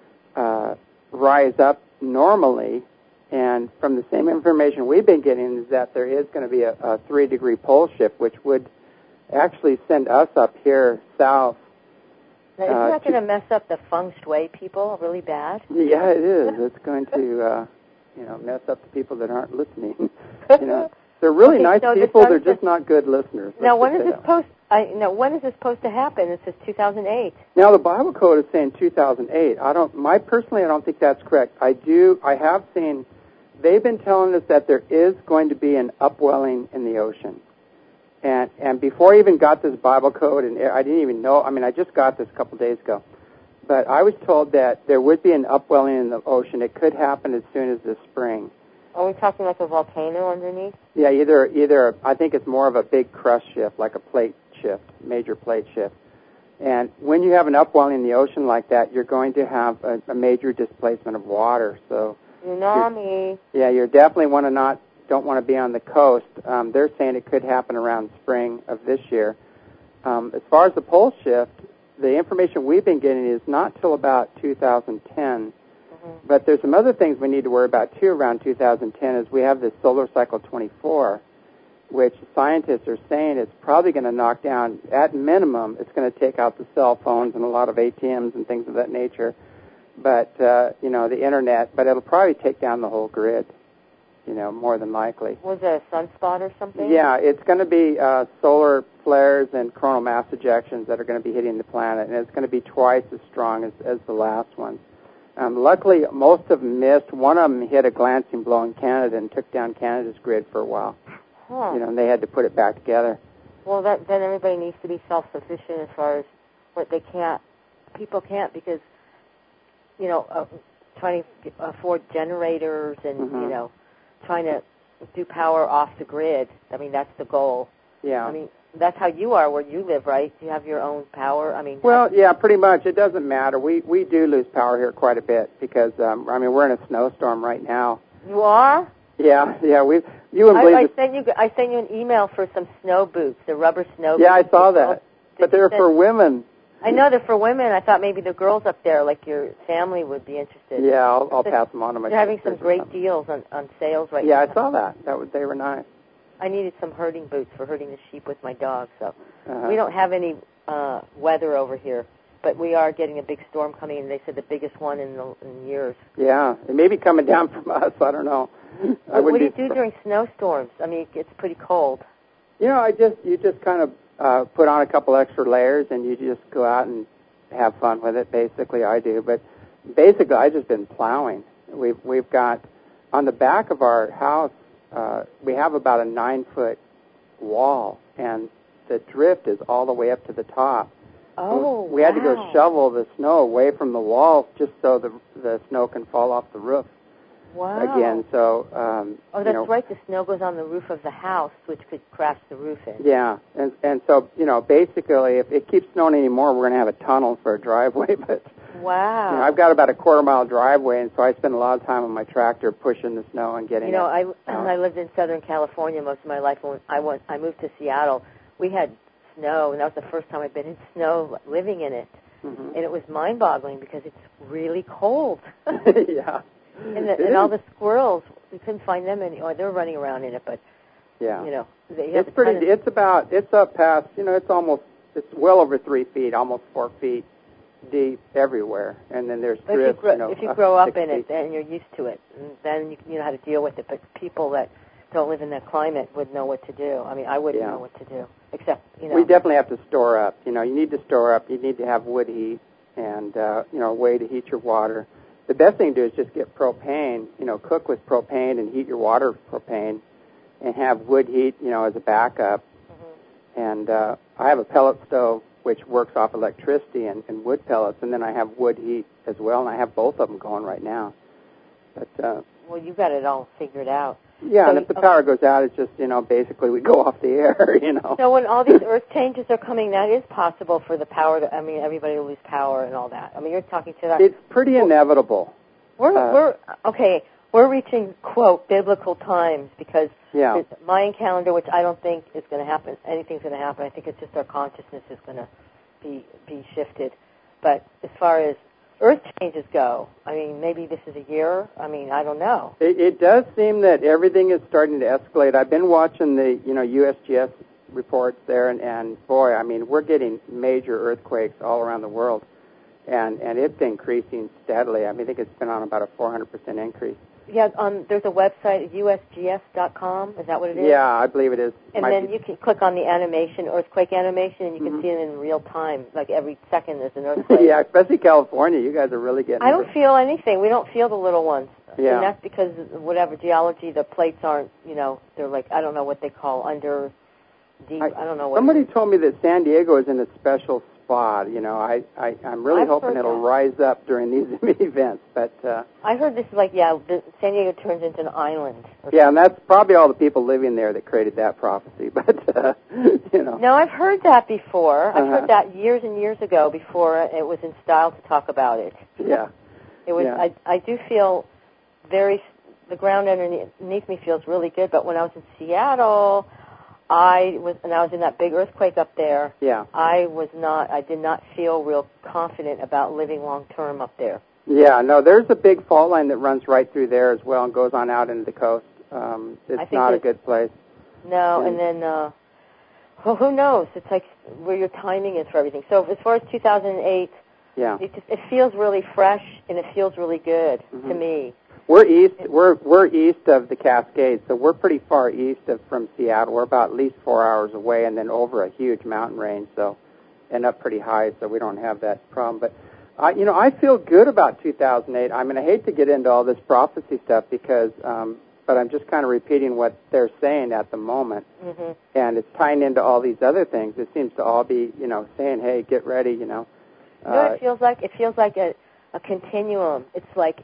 rise up normally, and from the same information we've been getting is that there is going to be a 3-degree pole shift, which would actually send us up here south. Now, isn't that going to mess up the feng shui people really bad? Yeah, it is. It's going to, mess up the people that aren't listening. They're really nice people. They're just not good listeners. Now, when is this supposed to happen? It says 2008. Now, the Bible code is saying 2008. Personally, I don't think that's correct. I have seen. They've been telling us that there is going to be an upwelling in the ocean. And before I even got this Bible code, and I didn't even know, I just got this a couple days ago, but I was told that there would be an upwelling in the ocean. It could happen as soon as this spring. Are we talking like a volcano underneath? Yeah, either I think it's more of a big crust shift, like a plate shift, major plate shift. And when you have an upwelling in the ocean like that, you're going to have a major displacement of water. So tsunami. You definitely don't want to be on the coast. They're saying it could happen around spring of this year. As far as the pole shift, the information we've been getting is not till about 2010. But there's some other things we need to worry about, too, around 2010, is we have this solar cycle 24, which scientists are saying it's probably going to knock down, at minimum, it's going to take out the cell phones and a lot of ATMs and things of that nature, but, the Internet, but it'll probably take down the whole grid. More than likely. Was it a sunspot or something? Yeah, it's going to be solar flares and coronal mass ejections that are going to be hitting the planet, and it's going to be twice as strong as the last one. Luckily, most of them missed. One of them hit a glancing blow in Canada and took down Canada's grid for a while. And they had to put it back together. Well, then everybody needs to be self-sufficient as far as what they can't. People can't because, trying to afford generators and, trying to do power off the grid. That's the goal. Yeah. That's how you are where you live, right? You have your own power. Well, yeah, pretty much. It doesn't matter. We do lose power here quite a bit because we're in a snowstorm right now. You are? Yeah. I sent you an email for some snow boots, the rubber snow boots. Yeah, I saw that. But they're for women. I know they're for women. I thought maybe the girls up there, like your family, would be interested. Yeah, I'll pass them on to my. They're having some great deals on sales right now. Yeah, I saw that. They were nice. I needed some herding boots for herding the sheep with my dog. So we don't have any weather over here, but we are getting a big storm coming in. They said the biggest one in years. Yeah, it may be coming down from us. I don't know. What do you do during snowstorms? It's pretty cold. You just kind of put on a couple extra layers and you just go out and have fun with it. Basically, I do. But basically, I've just been plowing. We've got on the back of our house. We have about a 9-foot wall, and the drift is all the way up to the top. Oh, we had to go shovel the snow away from the wall just so the snow can fall off the roof. again. So, that's right. The snow goes on the roof of the house, which could crash the roof in. Yeah, and so, basically, if it keeps snowing anymore, we're going to have a tunnel for a driveway. But wow, I've got about a quarter-mile driveway, and so I spend a lot of time on my tractor pushing the snow and getting it. I lived in Southern California most of my life. When I moved to Seattle, we had snow, and that was the first time I'd been in snow living in it. Mm-hmm. And it was mind-boggling because it's really cold. Yeah. And all the squirrels, we couldn't find them anymore. They were running around in it, but yeah, it's pretty. It's up past. It's well over 3 feet, almost 4 feet deep everywhere. And then there's drifts. If you grow up in it, then you're used to it, and then you know how to deal with it. But people that don't live in that climate would know what to do. I mean, I wouldn't know what to do, except We definitely have to store up. You need to store up. You need to have wood heat and a way to heat your water. The best thing to do is just get propane, cook with propane and heat your water with propane and have wood heat, as a backup. Mm-hmm. And I have a pellet stove which works off electricity and wood pellets, and then I have wood heat as well, and I have both of them going right now. But well, you got it all figured out. Yeah, and if the power goes out, it's just, basically we go off the air, So when all these earth changes are coming, that is possible for the power everybody will lose power and all that. I mean, you're talking to that. It's pretty inevitable. We're reaching, quote, biblical times because the Mayan calendar, which I don't think is going to happen, anything's going to happen. I think it's just our consciousness is going to be shifted. But as far as earth changes go, I mean, maybe this is a year. I mean, I don't know. It does seem that everything is starting to escalate. I've been watching the, USGS reports there, and boy, I mean, we're getting major earthquakes all around the world, and it's increasing steadily. I mean, I think it's been on about a 400% increase. Yeah, there's a website, usgs.com. Is that what it is? Yeah, I believe it is. And then you can click on the animation, earthquake animation, and you can see it in real time. Like every second there's an earthquake. Yeah, especially California. You guys are really getting I don't feel anything. We don't feel the little ones. Yeah. And that's because, whatever, geology, the plates aren't, they're like, I don't know what they call, under, deep, I don't know what. Somebody told me that San Diego is in a special spot. I'm really hoping it'll rise up during these events. But I heard this is like, San Diego turns into an island. Yeah, and that's probably all the people living there that created that prophecy. But No, I've heard that before. I've heard that years and years ago before it was in style to talk about it. Yeah. It was. Yeah. I do feel the ground underneath me feels really good. But when I was in Seattle, I was in that big earthquake up there. Yeah. I did not feel real confident about living long term up there. Yeah, no, there's a big fault line that runs right through there as well and goes on out into the coast. It's not a good place. No, and then, who knows? It's like where your timing is for everything. So as far as 2008, it feels really fresh and it feels really good to me. We're east. We're east of the Cascades, so we're pretty far east from Seattle. We're about at least 4 hours away, and then over a huge mountain range, and up pretty high, so we don't have that problem. But I feel good about 2008. I mean, I hate to get into all this prophecy stuff because, but I'm just kind of repeating what they're saying at the moment, and it's tying into all these other things. It seems to all be, saying, "Hey, get ready," it feels like a continuum. It's like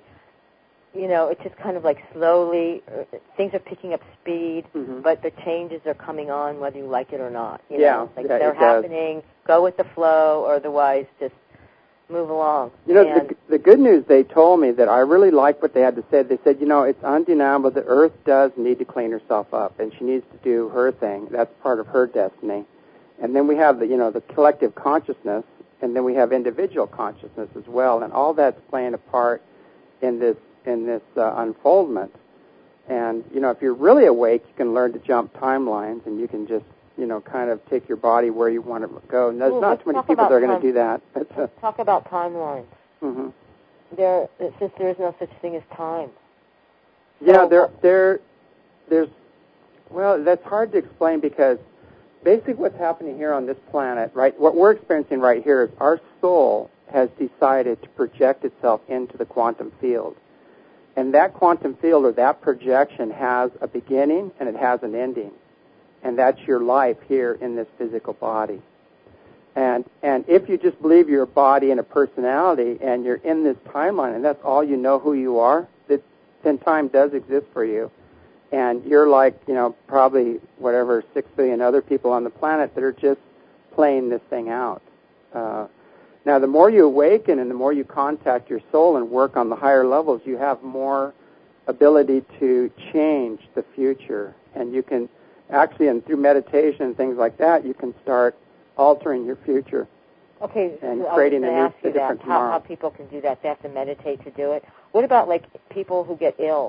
it's just kind of like slowly, things are picking up speed, but the changes are coming on whether you like it or not. They're happening, go with the flow, or otherwise just move along. The good news they told me that I really liked what they had to say. They said, it's undeniable that Earth does need to clean herself up, and she needs to do her thing. That's part of her destiny. And then we have the collective consciousness, and then we have individual consciousness as well, and all that's playing a part in this unfoldment. And, if you're really awake, you can learn to jump timelines, and you can just, kind of take your body where you want to go. And there's not too many people that are going to do that. Let's talk about timelines. Mm-hmm. Since there is no such thing as time. Yeah, there's, well, that's hard to explain because basically what's happening here on this planet, right, what we're experiencing right here is our soul has decided to project itself into the quantum field. And that quantum field or that projection has a beginning and it has an ending. And that's your life here in this physical body. And if you just believe you're a body and a personality and you're in this timeline and that's all you know who you are, then time does exist for you. And you're like, probably 6 billion other people on the planet that are just playing this thing out. Now, the more you awaken and the more you contact your soul and work on the higher levels, you have more ability to change the future. And you can actually, and through meditation and things like that, you can start altering your future. Okay, and so creating I was a different tomorrow. How people can do that? They have to meditate to do it. What about, people who get ill?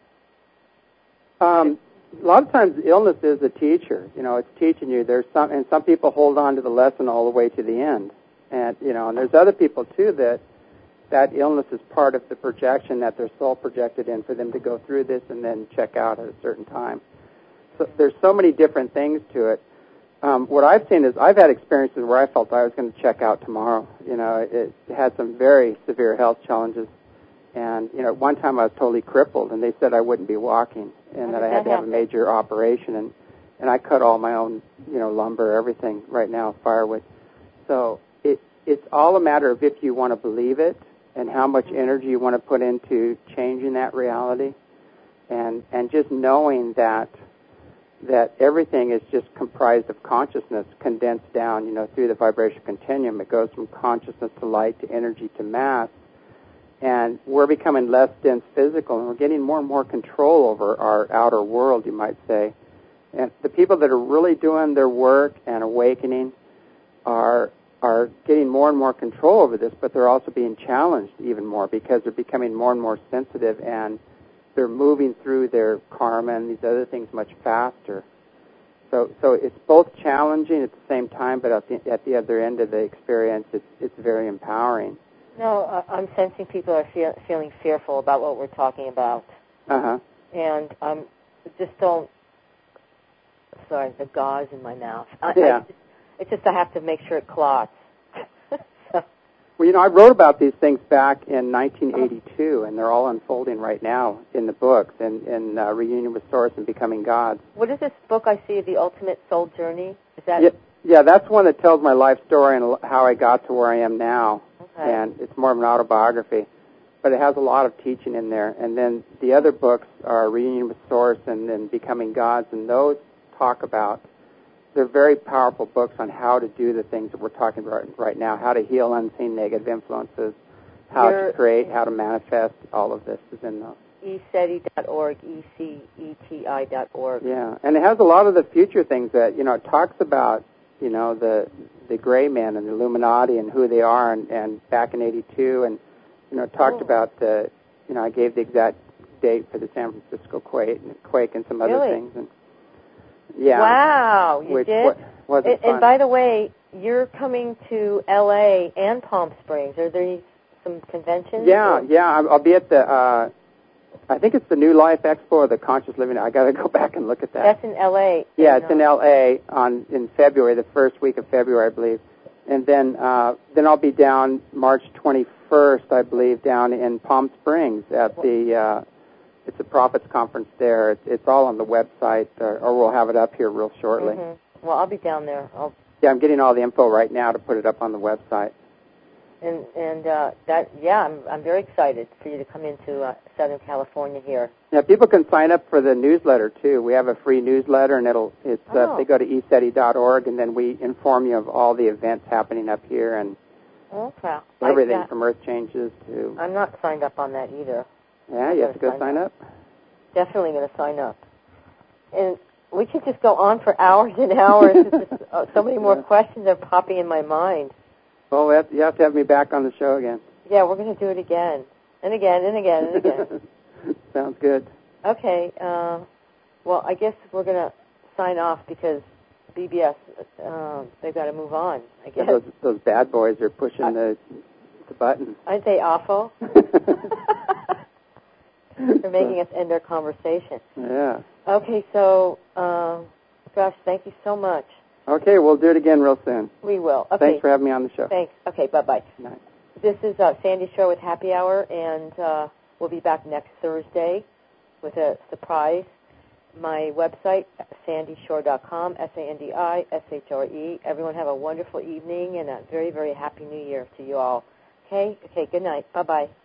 A lot of times illness is a teacher. It's teaching you. And some people hold on to the lesson all the way to the end. And, and there's other people, too, that illness is part of the projection that their soul projected in for them to go through this and then check out at a certain time. So there's so many different things to it. What I've seen is I've had experiences where I felt I was going to check out tomorrow. It had some very severe health challenges. And, at one time I was totally crippled, and they said I wouldn't be walking and that I had to have a major operation. And I cut all my own, lumber, everything right now, firewood. So it's all a matter of if you want to believe it and how much energy you want to put into changing that reality, and just knowing that everything is just comprised of consciousness condensed down, through the vibration continuum. It goes from consciousness to light to energy to mass, and we're becoming less dense physical, and we're getting more and more control over our outer world, you might say. And the people that are really doing their work and awakening are getting more and more control over this, but they're also being challenged even more because they're becoming more and more sensitive, and they're moving through their karma and these other things much faster. So it's both challenging at the same time, but at the other end of the experience, it's very empowering. No, I'm sensing people are feeling fearful about what we're talking about. Uh-huh. And just don't... Sorry, the gauze in my mouth. I have to make sure it clots. Well, I wrote about these things back in 1982, and they're all unfolding right now in the books, in Reunion with Source and Becoming God. What is this book I see, The Ultimate Soul Journey? Is that... Yeah, that's one that tells my life story and how I got to where I am now. Okay. And it's more of an autobiography. But it has a lot of teaching in there. And then the other books are Reunion with Source and then Becoming Gods, and those talk about... They're very powerful books on how to do the things that we're talking about right now, how to heal unseen negative influences, how to create, how to manifest. All of this is in those. ECETI.org, ECETI.org. Yeah, and it has a lot of the future things that, it talks about, the gray men and the Illuminati and who they are, and back in 82, and, talked about I gave the exact date for the San Francisco quake and some other things. And, yeah. Wow, you did? Wasn't fun. And by the way, you're coming to L.A. and Palm Springs. Are there some conventions? Yeah. I'll be at the, I think it's the New Life Expo or the Conscious Living. I got to go back and look at that. That's in L.A. Yeah, it's in L.A. in February, the first week of February, I believe. And then I'll be down March 21st, I believe, down in Palm Springs at the... It's a Prophets Conference there. It's all on the website, or we'll have it up here real shortly. Mm-hmm. Well, I'll be down there. I'm getting all the info right now to put it up on the website. I'm very excited for you to come into Southern California here. Yeah, people can sign up for the newsletter too. We have a free newsletter, and they go to ECETI.org, and then we inform you of all the events happening up here and everything from Earth Changes to. I'm not signed up on that either. Yeah, you have to go sign up. Definitely going to sign up. And we could just go on for hours and hours. So many more questions are popping in my mind. Well, you have to have me back on the show again. Yeah, we're going to do it again. And again, and again, and again. Sounds good. Okay. Well, I guess we're going to sign off because BBS, they've got to move on, I guess. Yeah, those bad boys are pushing the button. Aren't they awful? They're making us end our conversation. Yeah. Okay, so, gosh, thank you so much. Okay, we'll do it again real soon. We will. Okay. Thanks for having me on the show. Thanks. Okay, bye-bye. Night. This is Sandy Shore with Happy Hour, and we'll be back next Thursday with a surprise. My website, sandyshore.com, SANDISHORE. Everyone have a wonderful evening and a very, very happy New Year to you all. Okay, good night. Bye-bye.